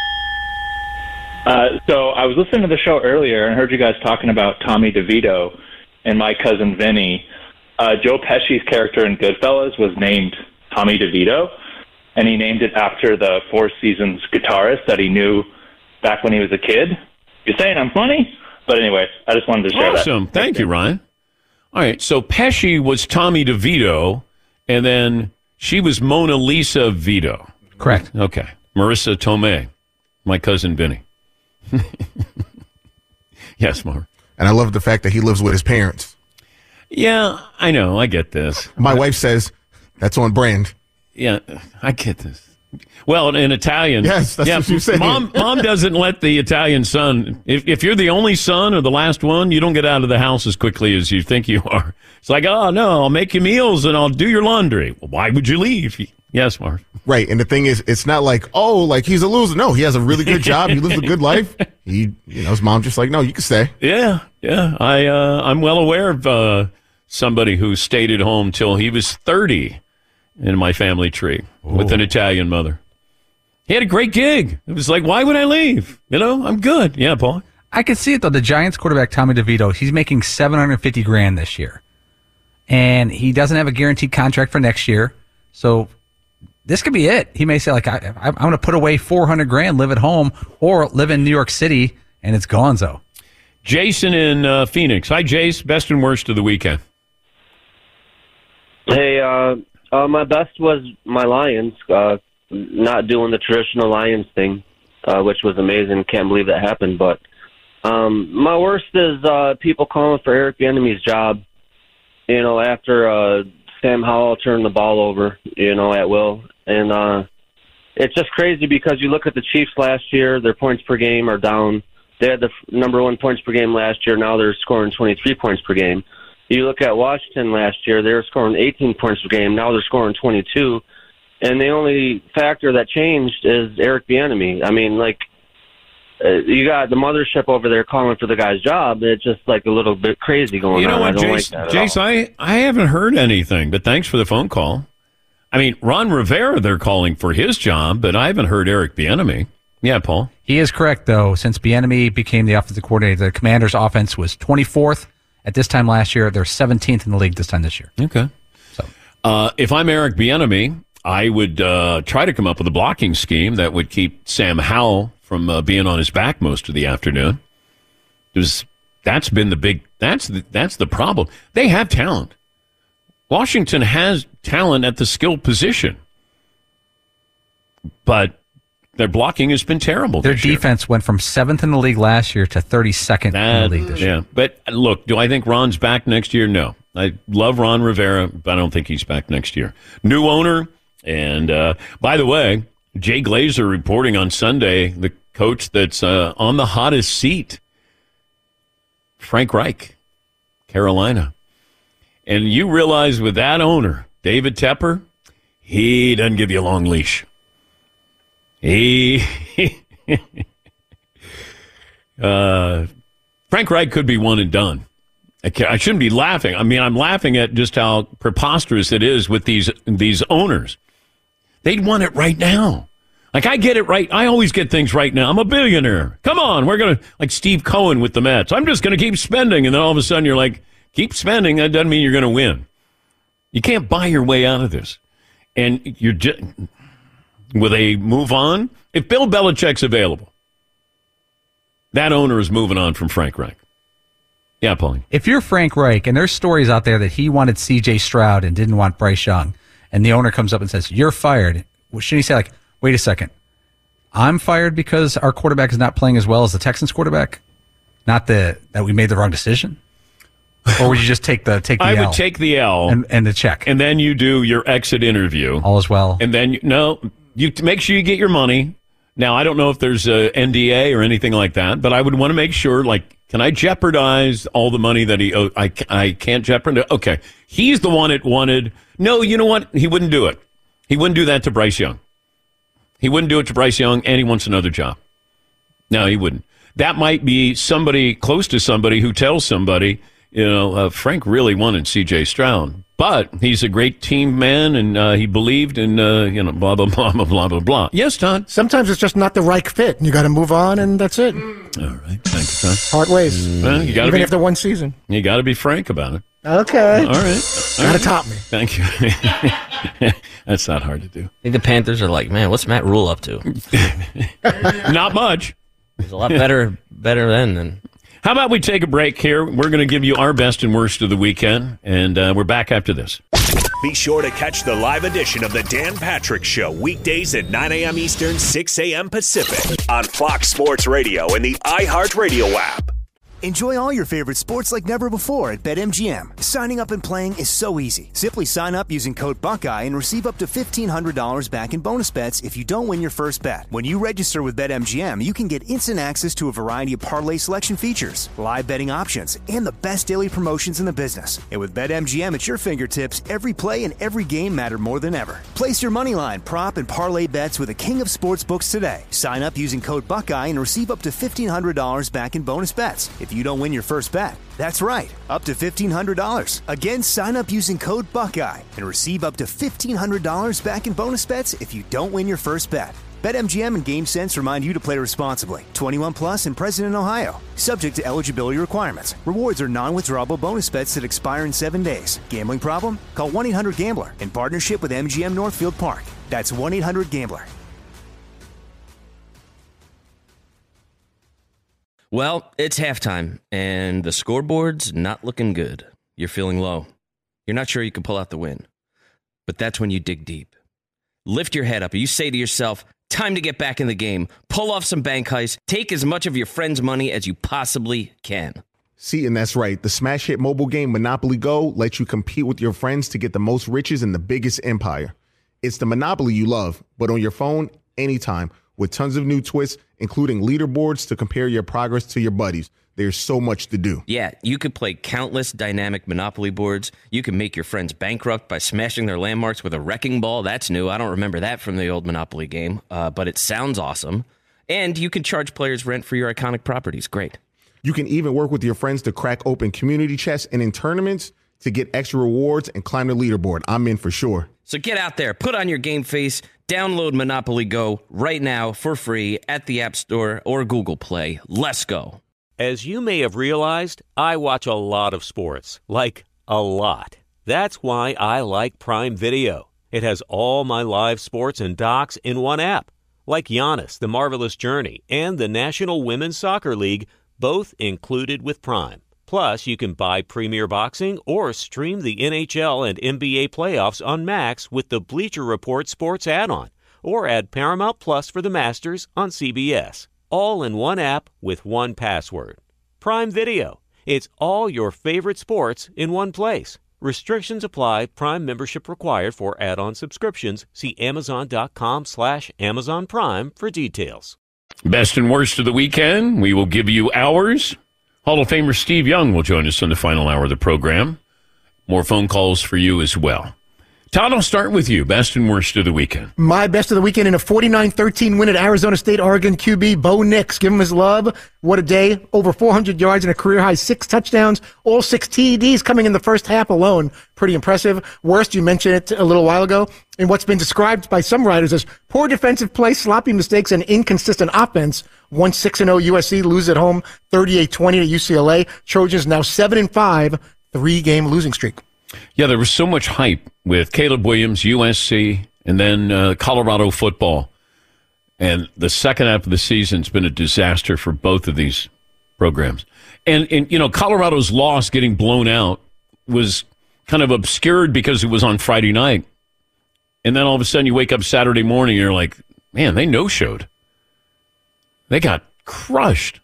So I was listening to the show earlier and heard you guys talking about Tommy DeVito and My Cousin Vinny. Joe Pesci's character in Goodfellas was named Tommy DeVito, and he named it after the Four Seasons guitarist that he knew back when he was a kid. You're saying I'm funny? But anyway, I just wanted to share that. Awesome. Thank you, Ryan. All right, so Pesci was Tommy DeVito, and then she was Mona Lisa Vito. Correct. Okay. Marissa Tomei, My Cousin Vinny. Yes, Mark. And I love the fact that he lives with his parents. Yeah, I know. I get this. My wife says that's on brand. Yeah, I get this. Well, in Italian. Yes, that's what you said. Mom doesn't let the Italian son, if you're the only son or the last one, you don't get out of the house as quickly as you think you are. It's like, oh, no, I'll make you meals and I'll do your laundry. Well, why would you leave? Yes, Mark. Right, and the thing is, it's not like, he's a loser. No, he has a really good job. He lives a good life. His mom just like, no, you can stay. Yeah. I'm well aware of somebody who stayed at home till he was 30 in my family tree with an Italian mother. He had a great gig. It was like, why would I leave? I'm good. Yeah, Paul. I could see it, though. The Giants quarterback, Tommy DeVito, he's making $750,000 this year. And he doesn't have a guaranteed contract for next year. So this could be it. He may say, like, I'm going to put away $400,000, live at home, or live in New York City, and it's gonzo. Jason in Phoenix. Hi, Jace. Best and worst of the weekend. Hey, my best was my Lions, not doing the traditional Lions thing, which was amazing. Can't believe that happened. But my worst is people calling for Eric Bieniemy's job, after Sam Howell turned the ball over, at will. And it's just crazy because you look at the Chiefs last year, their points per game are down. They had the number one points per game last year. Now they're scoring 23 points per game. You look at Washington last year, they were scoring 18 points per game. Now they're scoring 22. And the only factor that changed is Eric Bieniemy. I mean, you got the mothership over there calling for the guy's job. It's just like a little bit crazy going on. You know what, I don't Jace? like that at all. I haven't heard anything, but thanks for the phone call. I mean, Ron Rivera, they're calling for his job, but I haven't heard Eric Bieniemy. Yeah, Paul? He is correct, though. Since Bieniemy became the offensive coordinator, the Commanders' offense was 24th at this time last year. They're 17th in the league this time this year. Okay. So, if I'm Eric Bieniemy, I would try to come up with a blocking scheme that would keep Sam Howell from being on his back most of the afternoon. That's been that's the problem. They have talent. Washington has talent at the skill position, but their blocking has been terrible. Their defense went from 7th in the league last year to 32nd in the league this year. But look, do I think Ron's back next year? No. I love Ron Rivera, but I don't think he's back next year. New owner, and by the way, Jay Glazer reporting on Sunday, the coach that's on the hottest seat, Frank Reich, Carolina. And you realize with that owner, David Tepper, he doesn't give you a long leash. Frank Reich could be one and done. I shouldn't be laughing. I mean, I'm laughing at just how preposterous it is with these owners. They'd want it right now. Like, I get it right. I always get things right now. I'm a billionaire. Come on, we're going to, like Steve Cohen with the Mets. I'm just going to keep spending. And then all of a sudden you're like, keep spending. That doesn't mean you're going to win. You can't buy your way out of this. And you're just, will they move on? If Bill Belichick's available, that owner is moving on from Frank Reich. Yeah, Pauline. If you're Frank Reich, and there's stories out there that he wanted C.J. Stroud and didn't want Bryce Young, and the owner comes up and says, you're fired, well, shouldn't he say, like, wait a second, I'm fired because our quarterback is not playing as well as the Texans quarterback? Not that we made the wrong decision? Or would you just take the I L? would take the L. And the check. And then you do your exit interview. All is well. And then, you make sure you get your money. Now, I don't know if there's a NDA or anything like that, but I would want to make sure, like, can I jeopardize all the money that he owes? I can't jeopardize. Okay. He's the one that wanted. No, you know what? He wouldn't do it. He wouldn't do that to Bryce Young. He wouldn't do it to Bryce Young, and he wants another job. No, he wouldn't. That might be somebody close to somebody who tells somebody, Frank really wanted C.J. Stroud, but he's a great team man, and he believed in, blah, blah, blah, blah, blah, blah, blah. Yes, Todd? Sometimes it's just not the right fit, and you got to move on, and that's it. All right. Thank you, Todd. Part ways. Even after one season. You got to be frank about it. Okay. All right. Got to top me. Thank you. That's not hard to do. I think the Panthers are like, man, what's Matt Rule up to? Not much. He's a lot better than. How about we take a break here? We're going to give you our best and worst of the weekend, and we're back after this. Be sure to catch the live edition of the Dan Patrick Show weekdays at 9 a.m. Eastern, 6 a.m. Pacific on Fox Sports Radio and the iHeartRadio app. Enjoy all your favorite sports like never before at BetMGM. Signing up and playing is so easy. Simply sign up using code Buckeye and receive up to $1,500 back in bonus bets if you don't win your first bet. When you register with BetMGM, you can get instant access to a variety of parlay selection features, live betting options, and the best daily promotions in the business. And with BetMGM at your fingertips, every play and every game matter more than ever. Place your moneyline, prop, and parlay bets with the king of sportsbooks today. Sign up using code Buckeye and receive up to $1,500 back in bonus bets if you don't win your first bet. That's right, up to $1,500. Again, sign up using code Buckeye and receive up to $1,500 back in bonus bets if you don't win your first bet. BetMGM and GameSense remind you to play responsibly. 21 plus and present in Ohio. Subject to eligibility requirements. Rewards are non-withdrawable bonus bets that expire in 7 days. Gambling problem? Call 1-800-GAMBLER in partnership with MGM Northfield Park. That's 1-800-GAMBLER. Well, it's halftime, and the scoreboard's not looking good. You're feeling low. You're not sure you can pull out the win. But that's when you dig deep. Lift your head up, and you say to yourself, time to get back in the game. Pull off some bank heists. Take as much of your friend's money as you possibly can. See, and that's right. The smash hit mobile game Monopoly Go lets you compete with your friends to get the most riches in the biggest empire. It's the Monopoly you love, but on your phone, anytime, with tons of new twists, including leaderboards to compare your progress to your buddies. There's so much to do. Yeah, you could play countless dynamic Monopoly boards. You can make your friends bankrupt by smashing their landmarks with a wrecking ball. That's new. I don't remember that from the old Monopoly game, but it sounds awesome. And you can charge players rent for your iconic properties. Great. You can even work with your friends to crack open community chests and in tournaments to get extra rewards and climb the leaderboard. I'm in for sure. So get out there, put on your game face, download Monopoly Go right now for free at the App Store or Google Play. Let's go. As you may have realized, I watch a lot of sports, like a lot. That's why I like Prime Video. It has all my live sports and docs in one app, like Giannis, The Marvelous Journey, and the National Women's Soccer League, both included with Prime. Plus, you can buy Premier Boxing or stream the NHL and NBA playoffs on Max with the Bleacher Report Sports add-on, or add Paramount Plus for the Masters on CBS. All in one app with one password. Prime Video. It's all your favorite sports in one place. Restrictions apply. Prime membership required for add-on subscriptions. See Amazon.com/Amazon Prime for details. Best and worst of the weekend. We will give you ours. Hall of Famer Steve Young will join us in the final hour of the program. More phone calls for you as well. Todd, I'll start with you. Best and worst of the weekend. My best of the weekend in a 49-13 win at Arizona State, Oregon QB Bo Nix. Give him his love. What a day. Over 400 yards and a career-high 6 touchdowns, all 6 TDs coming in the first half alone. Pretty impressive. Worst, you mentioned it a little while ago, in what's been described by some writers as poor defensive play, sloppy mistakes, and inconsistent offense. 1-6-0 USC lose at home 38-20 to UCLA. Trojans now 7-5, 3-game losing streak. Yeah, there was so much hype with Caleb Williams, USC, and then Colorado football. And the second half of the season's been a disaster for both of these programs. And Colorado's loss getting blown out was kind of obscured because it was on Friday night. And then all of a sudden you wake up Saturday morning and you're like, man, they no-showed. They got crushed.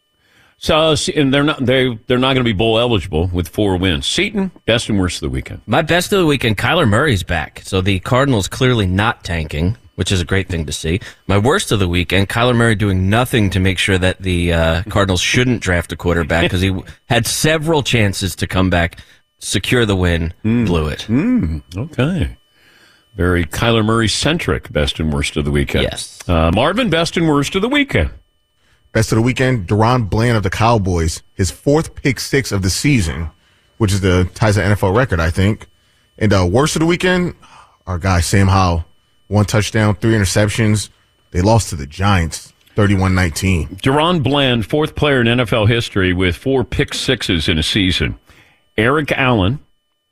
So, and they're not going to be bowl eligible with 4 wins. Seton, best and worst of the weekend. My best of the weekend, Kyler Murray's back. So the Cardinals clearly not tanking, which is a great thing to see. My worst of the weekend, Kyler Murray doing nothing to make sure that the Cardinals shouldn't draft a quarterback because he had several chances to come back, secure the win, blew it. Okay. Very Kyler Murray-centric best and worst of the weekend. Yes. Marvin, best and worst of the weekend. Best of the weekend, Deron Bland of the Cowboys, his 4th pick 6 of the season, which is ties the NFL record, I think. And worst of the weekend, our guy Sam Howell, 1 touchdown, 3 interceptions. They lost to the Giants, 31-19. Deron Bland, 4th player in NFL history with 4 pick 6s in a season. Eric Allen,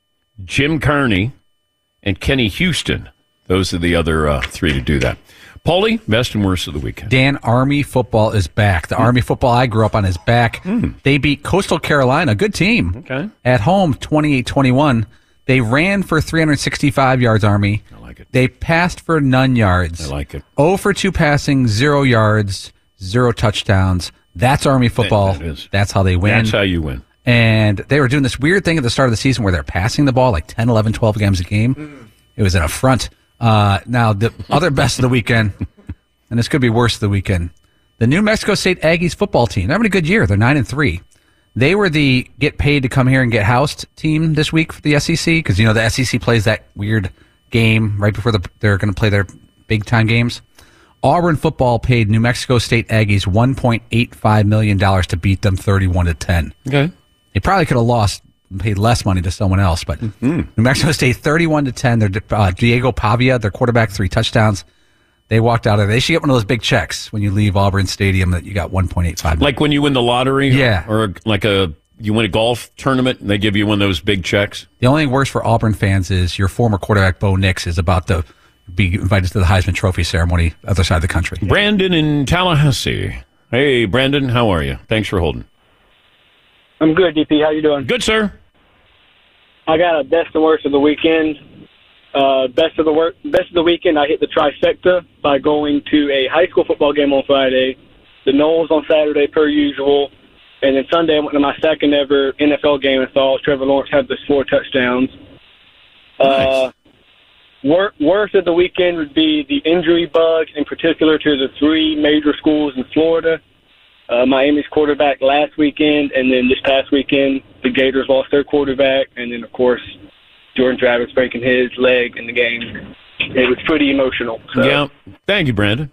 Jim Kearney, and Kenny Houston. Those are the other 3 to do that. Paulie, best and worst of the weekend. Dan, Army football is back. The Army football I grew up on is back. They beat Coastal Carolina, a good team, at home, 28-21. They ran for 365 yards, Army. I like it. They passed for none yards. I like it. 0 for 2 passing, 0 yards, 0 touchdowns. That's Army football. That is. That's how they win. That's how you win. And they were doing this weird thing at the start of the season where they're passing the ball like 10, 11, 12 games a game. It was an affront. Now, the other best of the weekend, and this could be worse of the weekend, the New Mexico State Aggies football team. They're having a good year. They're 9-3. They were the get paid to come here and get housed team this week for the SEC because, the SEC plays that weird game right before they're going to play their big-time games. Auburn football paid New Mexico State Aggies $1.85 million to beat them 31-10. Okay. They probably could have lost and paid less money to someone else, but New Mexico State 31-10. They're Diego Pavia, their quarterback, 3 touchdowns. They walked out of it. They should get one of those big checks when you leave Auburn Stadium that you got $1.85 million. Like when you win the lottery? Yeah. Or like you win a golf tournament and they give you one of those big checks? The only thing worse for Auburn fans is your former quarterback, Bo Nix, is about to be invited to the Heisman Trophy ceremony other side of the country. Brandon in Tallahassee. Hey, Brandon, how are you? Thanks for holding. I'm good, DP. How you doing? Good, sir. I got a best and worst of the weekend. Best of the weekend, I hit the trifecta by going to a high school football game on Friday, the Knowles on Saturday per usual, and then Sunday I went to my second ever NFL game and saw Trevor Lawrence have the 4 touchdowns. Nice. Worst of the weekend would be the injury bug, in particular to the 3 major schools in Florida. Miami's quarterback last weekend, and then this past weekend, the Gators lost their quarterback, and then, of course, Jordan Travis breaking his leg in the game. It was pretty emotional. So. Yeah. Thank you, Brandon.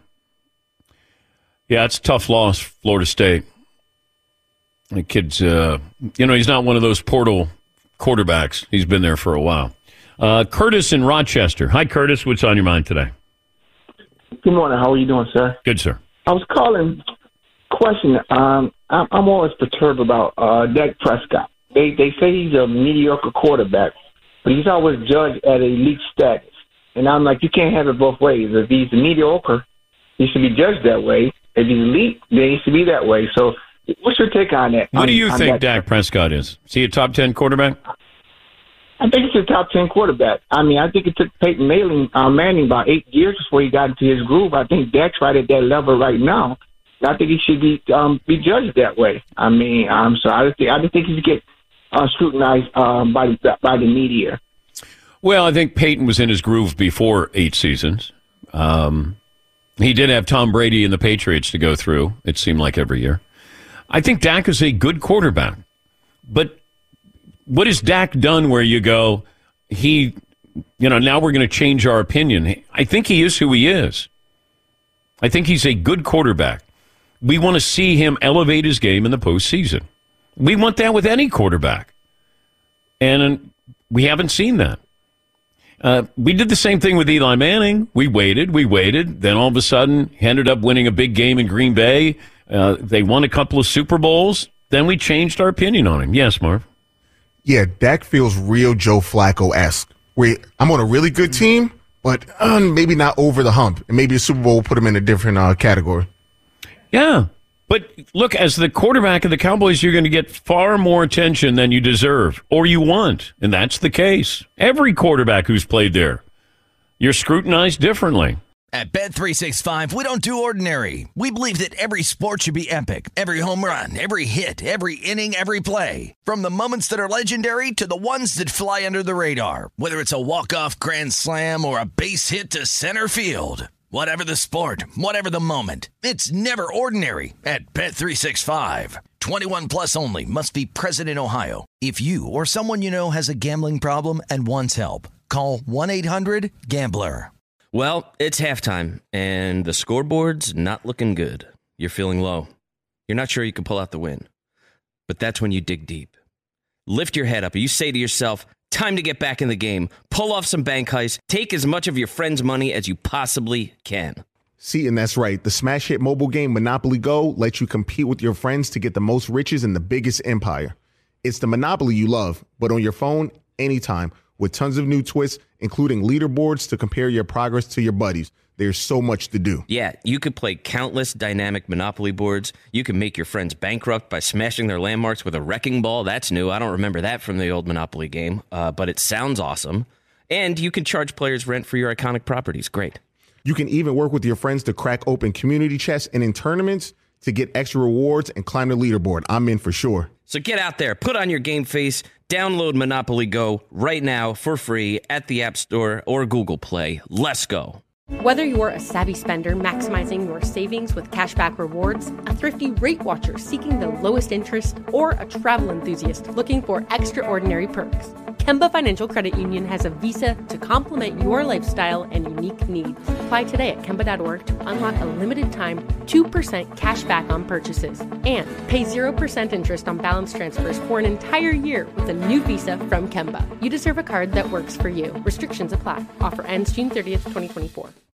Yeah, it's a tough loss, Florida State. The kid's, he's not one of those portal quarterbacks. He's been there for a while. Curtis in Rochester. Hi, Curtis. What's on your mind today? Good morning. How are you doing, sir? Good, sir. I was calling. Question. I'm always perturbed about Dak Prescott. They say he's a mediocre quarterback, but he's always judged at elite status. And I'm like, you can't have it both ways. If he's mediocre, he should be judged that way. If he's elite, then he should be that way. So what's your take on that? Who do you think Dak Prescott is? Is he a top 10 quarterback? I think he's a top 10 quarterback. I mean, I think it took Peyton Manning about 8 years before he got into his groove. I think Dak's right at that level right now. I think he should be judged that way. I mean, so I just think he should get scrutinized by the media. Well, I think Peyton was in his groove before 8 seasons. He did have Tom Brady and the Patriots to go through, it seemed like every year. I think Dak is a good quarterback. But what has Dak done where you go, he now we're going to change our opinion. I think he is who he is. I think he's a good quarterback. We want to see him elevate his game in the postseason. We want that with any quarterback. And we haven't seen that. We did the same thing with Eli Manning. We waited. Then all of a sudden, he ended up winning a big game in Green Bay. They won a couple of Super Bowls. Then we changed our opinion on him. Yes, Marv? Yeah, Dak feels real Joe Flacco-esque. I'm on a really good team, but maybe not over the hump. And maybe a Super Bowl will put him in a different category. Yeah. But look, as the quarterback of the Cowboys, you're going to get far more attention than you deserve or you want. And that's the case. Every quarterback who's played there, you're scrutinized differently. At Bet365, we don't do ordinary. We believe that every sport should be epic. Every home run, every hit, every inning, every play. From the moments that are legendary to the ones that fly under the radar. Whether it's a walk-off grand slam or a base hit to center field. Whatever the sport, whatever the moment, it's never ordinary at Bet365. 21 plus only. Must be present in Ohio. If you or someone you know has a gambling problem and wants help, call 1-800-GAMBLER. Well, it's halftime, and the scoreboard's not looking good. You're feeling low. You're not sure you can pull out the win. But that's when you dig deep. Lift your head up. You say to yourself, time to get back in the game. Pull off some bank heists. Take as much of your friend's money as you possibly can. See, and that's right. The smash hit mobile game Monopoly Go lets you compete with your friends to get the most riches in the biggest empire. It's the Monopoly you love, but on your phone, anytime, with tons of new twists, including leaderboards to compare your progress to your buddies. There's so much to do. Yeah, you could play countless dynamic Monopoly boards. You can make your friends bankrupt by smashing their landmarks with a wrecking ball. That's new. I don't remember that from the old Monopoly game, but it sounds awesome. And you can charge players rent for your iconic properties. Great. You can even work with your friends to crack open community chests and in tournaments to get extra rewards and climb the leaderboard. I'm in for sure. So get out there, put on your game face, download Monopoly Go right now for free at the App Store or Google Play. Let's go. Whether you're a savvy spender maximizing your savings with cashback rewards, a thrifty rate watcher seeking the lowest interest, or a travel enthusiast looking for extraordinary perks, Kemba Financial Credit Union has a visa to complement your lifestyle and unique needs. Apply today at Kemba.org to unlock a limited time 2% cash back on purchases and pay 0% interest on balance transfers for an entire year with a new visa from Kemba. You deserve a card that works for you. Restrictions apply. Offer ends June 30th, 2024.